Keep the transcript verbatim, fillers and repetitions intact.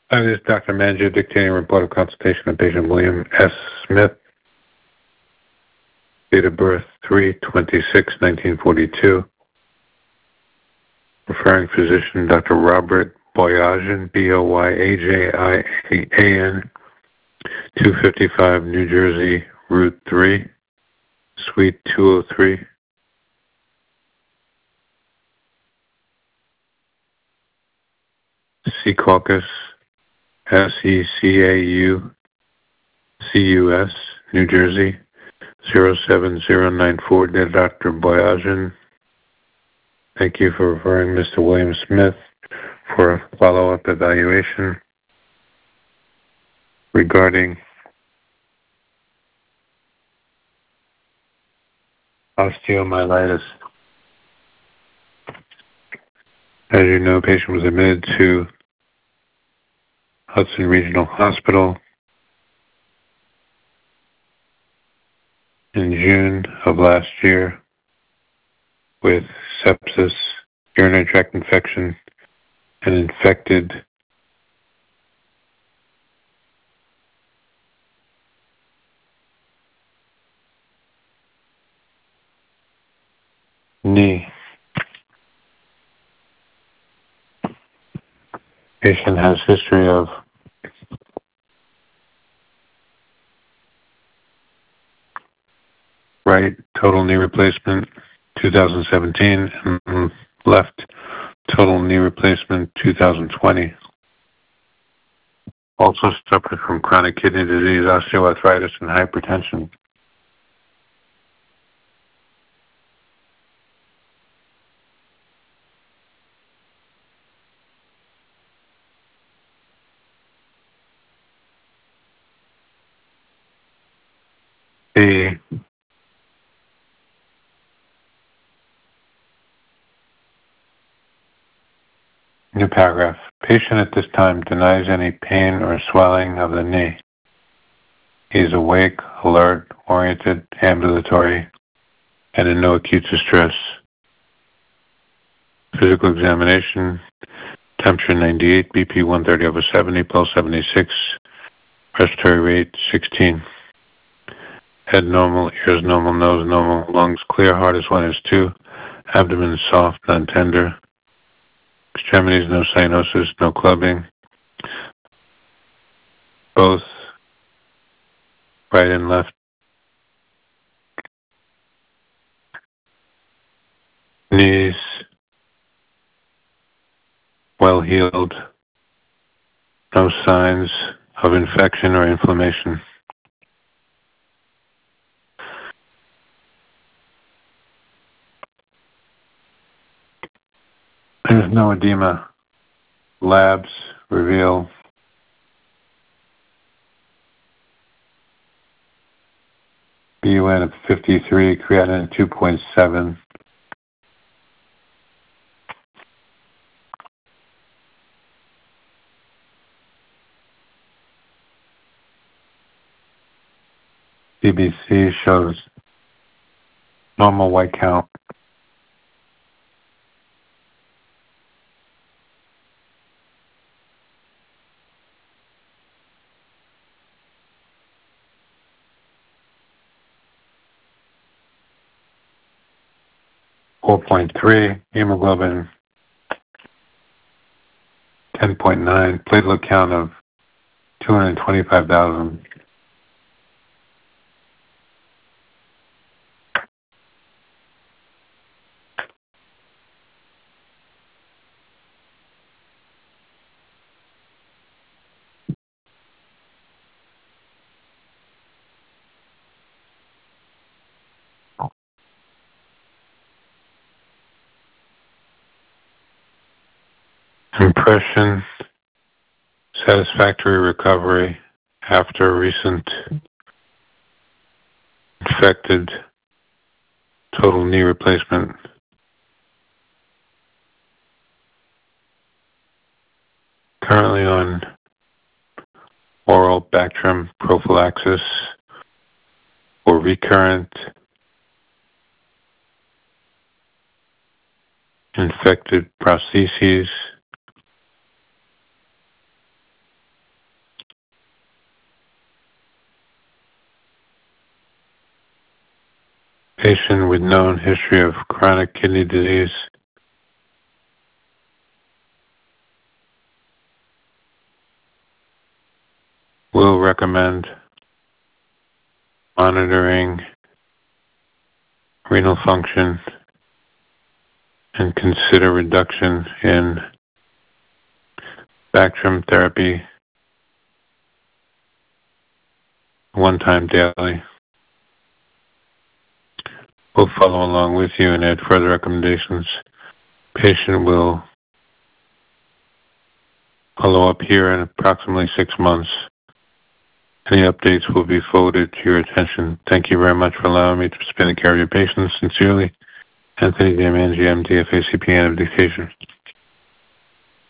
Hi, this is Doctor Mangia dictating a report of consultation of patient William S. Smith, date of birth three twenty-six nineteen forty-two. Referring physician Doctor Robert Boyajian, B O Y A J I A N, two fifty-five New Jersey, Route three, Suite two oh three. Secaucus, S E C A U C U S, New Jersey, zero seven zero nine four. Dear Doctor Boyajian, thank you for referring Mister William Smith for a follow-up evaluation regarding osteomyelitis. As you know, patient was admitted to Hudson Regional Hospital in June of last year with sepsis, urinary tract infection, and infected knee. Patient has history of right total knee replacement two thousand seventeen and left total knee replacement two thousand twenty. Also suffered from chronic kidney disease, osteoarthritis, and hypertension. The new paragraph. Patient at this time denies any pain or swelling of the knee. He is awake, alert, oriented, ambulatory, and in no acute distress. Physical examination, temperature ninety-eight, B P one thirty over seventy, pulse seventy-six, respiratory rate sixteen. Head normal, ears normal, nose normal, lungs clear, heart is one is two, abdomen soft, non-tender, extremities no cyanosis, no clubbing, both right and left knees well healed, no signs of infection or inflammation. There's no edema. Labs reveal B U N of fifty-three, creatinine at two point seven. C B C shows normal white count. four point three, hemoglobin ten point nine, platelet count of two hundred twenty-five thousand. Impression, satisfactory recovery after recent infected total knee replacement. Currently on oral Bactrim prophylaxis for recurrent infected prostheses Patient with known history of chronic kidney disease. Will recommend monitoring renal function and consider reduction in Bactrim therapy one time daily. We'll follow along with you and add further recommendations. Patient will follow up here in approximately six months. Any updates will be forwarded to your attention. Thank you very much for allowing me to spend the care of your patients. Sincerely, Anthony Diamangi, M D, F A C P, and of dictation.